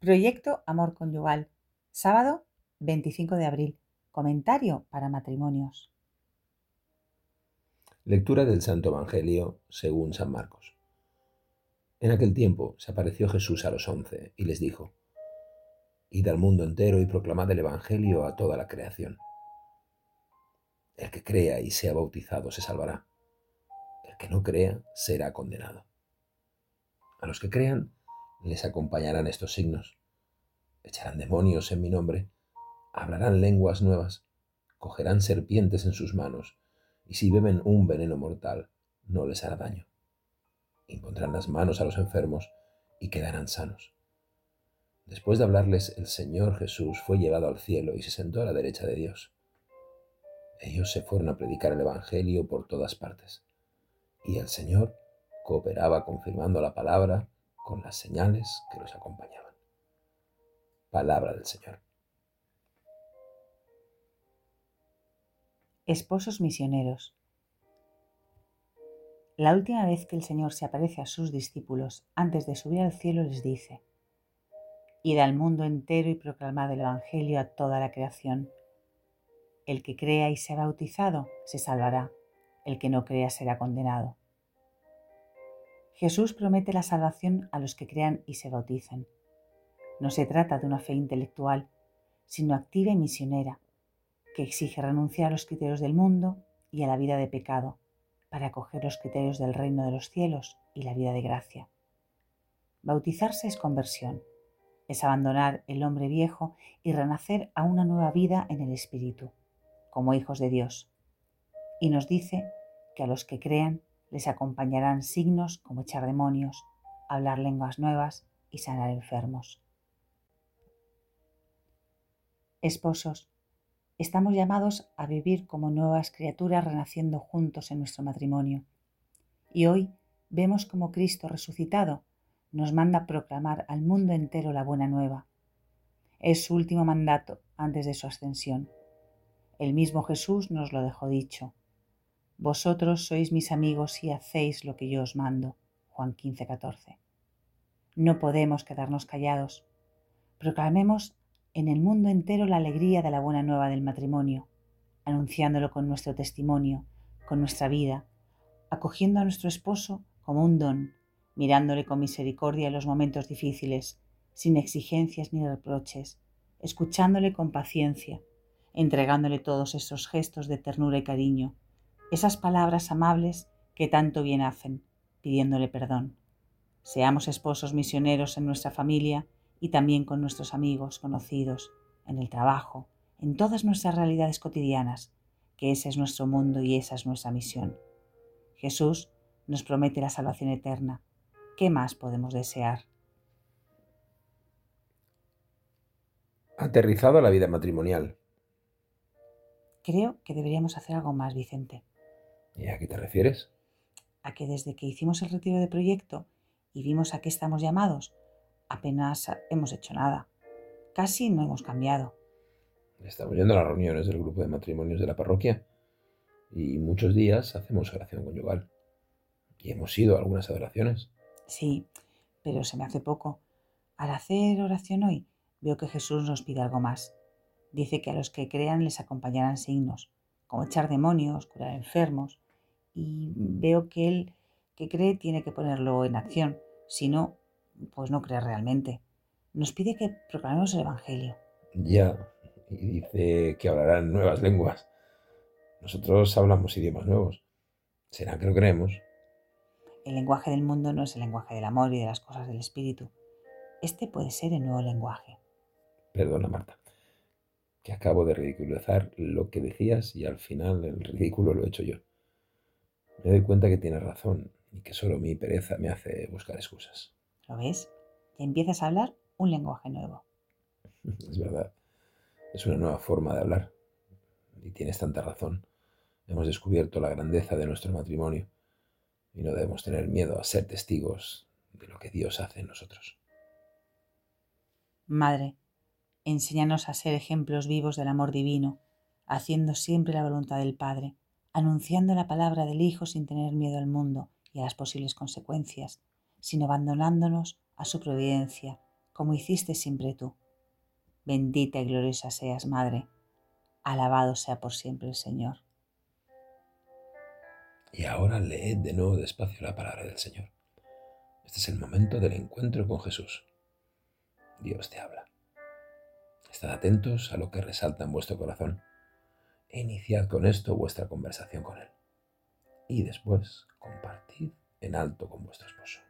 Proyecto Amor Conyugal, sábado 25 de abril. Comentario para matrimonios. Lectura del Santo Evangelio según San Marcos. En aquel tiempo se apareció Jesús a los 11 y les dijo: Id al mundo entero y proclamad el Evangelio a toda la creación. El que crea y sea bautizado se salvará. El que no crea será condenado. A los que crean les acompañarán estos signos: echarán demonios en mi nombre, hablarán lenguas nuevas, cogerán serpientes en sus manos, y si beben un veneno mortal, no les hará daño. Impondrán las manos a los enfermos y quedarán sanos. Después de hablarles, el Señor Jesús fue llevado al cielo y se sentó a la derecha de Dios. Ellos se fueron a predicar el Evangelio por todas partes, y el Señor cooperaba confirmando la palabra con las señales que los acompañaban. Palabra del Señor. Esposos misioneros. La última vez que el Señor se aparece a sus discípulos antes de subir al cielo les dice: Id al mundo entero y proclamad el Evangelio a toda la creación. El que crea y sea bautizado se salvará, el que no crea será condenado. Jesús promete la salvación a los que crean y se bauticen. No se trata de una fe intelectual, sino activa y misionera, que exige renunciar a los criterios del mundo y a la vida de pecado, para acoger los criterios del reino de los cielos y la vida de gracia. Bautizarse es conversión, es abandonar el hombre viejo y renacer a una nueva vida en el Espíritu, como hijos de Dios. Y nos dice que a los que crean les acompañarán signos como echar demonios, hablar lenguas nuevas y sanar enfermos. Esposos, estamos llamados a vivir como nuevas criaturas renaciendo juntos en nuestro matrimonio. Y hoy vemos como Cristo resucitado nos manda proclamar al mundo entero la buena nueva. Es su último mandato antes de su ascensión. El mismo Jesús nos lo dejó dicho: Vosotros sois mis amigos si hacéis lo que yo os mando. Juan 15:14. No podemos quedarnos callados. Proclamemos en el mundo entero la alegría de la buena nueva del matrimonio, anunciándolo con nuestro testimonio, con nuestra vida, acogiendo a nuestro esposo como un don, mirándole con misericordia en los momentos difíciles, sin exigencias ni reproches, escuchándole con paciencia, entregándole todos esos gestos de ternura y cariño, esas palabras amables que tanto bien hacen, pidiéndole perdón. Seamos esposos misioneros en nuestra familia y también con nuestros amigos, conocidos, en el trabajo, en todas nuestras realidades cotidianas, que ese es nuestro mundo y esa es nuestra misión. Jesús nos promete la salvación eterna. ¿Qué más podemos desear? Aterrizado a la vida matrimonial. Creo que deberíamos hacer algo más, Vicente. ¿Y a qué te refieres? A que desde que hicimos el retiro de proyecto y vimos a qué estamos llamados, apenas hemos hecho nada. Casi no hemos cambiado. Estamos yendo a las reuniones del grupo de matrimonios de la parroquia y muchos días hacemos oración conyugal. Y hemos ido a algunas adoraciones. Sí, pero se me hace poco. Al hacer oración hoy, veo que Jesús nos pide algo más. Dice que a los que crean les acompañarán signos, como echar demonios, curar enfermos, y veo que él que cree tiene que ponerlo en acción, si no, pues no cree realmente. Nos pide que proclamemos el Evangelio. Ya, y dice que hablarán nuevas lenguas. Nosotros hablamos idiomas nuevos. ¿Será que lo creemos? El lenguaje del mundo no es el lenguaje del amor y de las cosas del espíritu. Este puede ser el nuevo lenguaje. Perdona, Marta, que acabo de ridiculizar lo que decías y al final el ridículo lo he hecho yo. Me doy cuenta que tienes razón y que solo mi pereza me hace buscar excusas. ¿Lo ves? Ya empiezas a hablar un lenguaje nuevo. Es verdad, es una nueva forma de hablar. Y tienes tanta razón. Hemos descubierto la grandeza de nuestro matrimonio y no debemos tener miedo a ser testigos de lo que Dios hace en nosotros. Madre, enséñanos a ser ejemplos vivos del amor divino, haciendo siempre la voluntad del Padre, anunciando la palabra del Hijo sin tener miedo al mundo y a las posibles consecuencias, sino abandonándonos a su providencia, como hiciste siempre tú. Bendita y gloriosa seas, Madre. Alabado sea por siempre el Señor. Y ahora leed de nuevo despacio la palabra del Señor. Este es el momento del encuentro con Jesús. Dios te habla. Estad atentos a lo que resalta en vuestro corazón e iniciad con esto vuestra conversación con Él. Y después compartid en alto con vuestro esposo.